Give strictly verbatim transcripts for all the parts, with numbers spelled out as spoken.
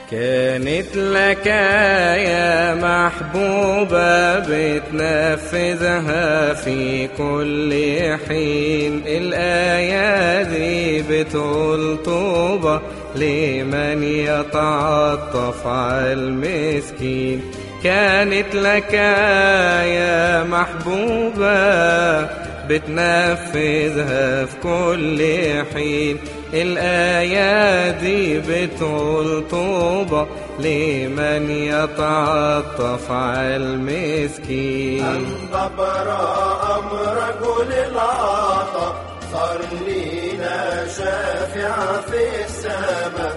كانت لك يا محبوبة بتنفذها في كل حين، الآية دي بتقول طوبى لمن يتعطف على المسكين. كانت لك يا محبوبة بتنفذها في كل حين، الآية دي بتقول طوبى لمن يتعطف على المسكين. أنت براء رجل العطاء، صار لينا شافع في السماء،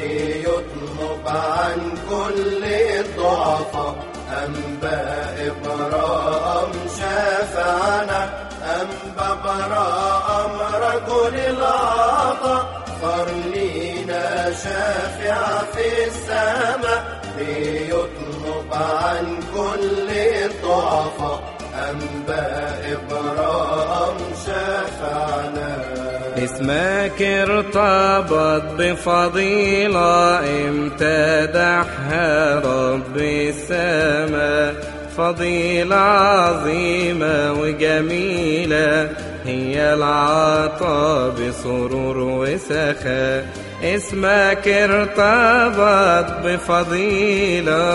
بيطلب عن كل الضعفاء. أنبا إبراهيم شافعنا، أنبا براء رجل العطاء، صار لينا شافع في السماء، بيطلب عن كل الضعفاء. أنبا إبراهيم شافعنا. اسمك ارتبط بفضيلة امتدحها رب السماء، فضيلة عظيمة وجميلة هي العطاء بسرور وسخاء. اسمك ارتبط بفضيلة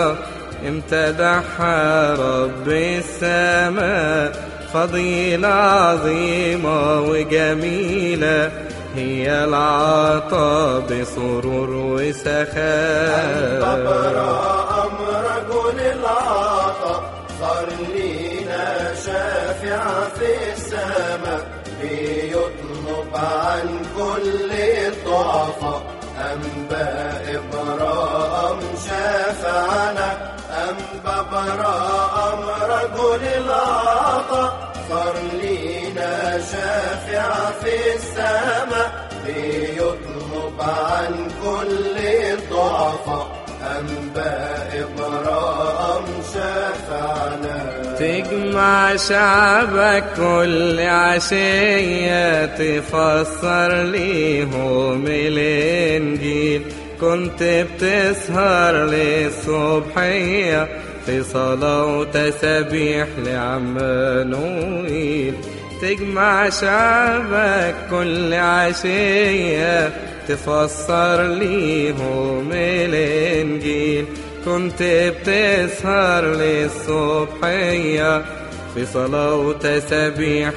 امتدحها رب السماء، فضيلة عظيمة وجميلة هي العطاء بسرور وسخاء. أنت براء رجل العطاء، صار لينا شافع في السماء، بيطلب عن كل الضعفاء. أنبا إبراهيم شافعنا، أنبا براء رجل العطاء، صار لينا شافع في السماء، بيطلب عن كل الضعفاء. أنبا إبراهيم شافعنا. تجمع شعبك كل عشية تفسر ليهم الإنجيل، كنت بتسهر للصبحية في صلاة وتسبيح لعمانوئيل. تجمع شعبك كل عشية تفسر ليهم الإنجيل، كنت بتسهر للصبحية في صلاة وتسبيح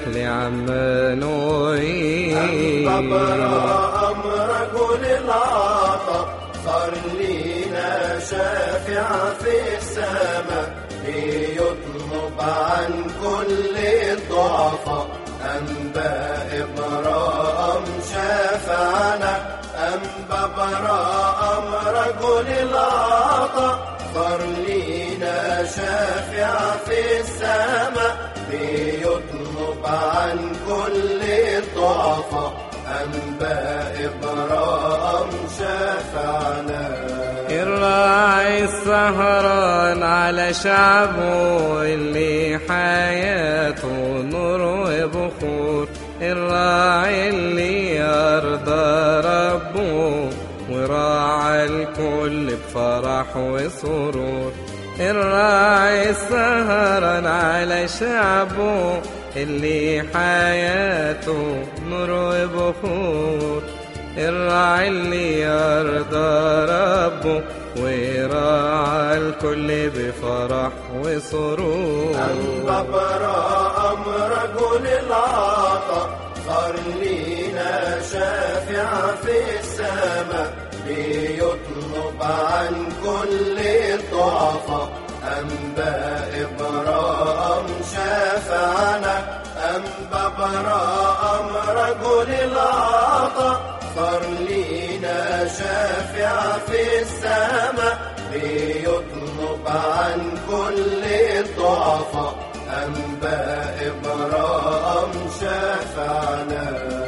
لعمانوئيل. أنت براء رجل العطاء، صار لينا شافع في السماء، بيطلب عن كل الضعفاء. أنبا إبراهيم شافعنا، أنبا براء رجل العطاء، صار لينا شافع في السماء، بيطلب عن كل الضعفاء. أنبا إبراهيم شافعنا. الراعي السهران على شعبه اللي حياته نور وبخور، الراعي اللي يرضى ربه وراعى الكل بفرح وسرور. الراعي السهران على شعبه اللي حياته نور وبخور، الراعي اللي يرضى ربه وراعى الكل بفرح وسرور. أنبا براء رجل العطاء، صار لينا شافع في السماء، بيطلب عن كل الضعفاء. أنبا إبراهيم شافعنا، أنبا براء رجل العطاء، صار لينا شافع في السماء، بيطلب عن كل الضعفاء. أنبا إبراهيم شافعنا.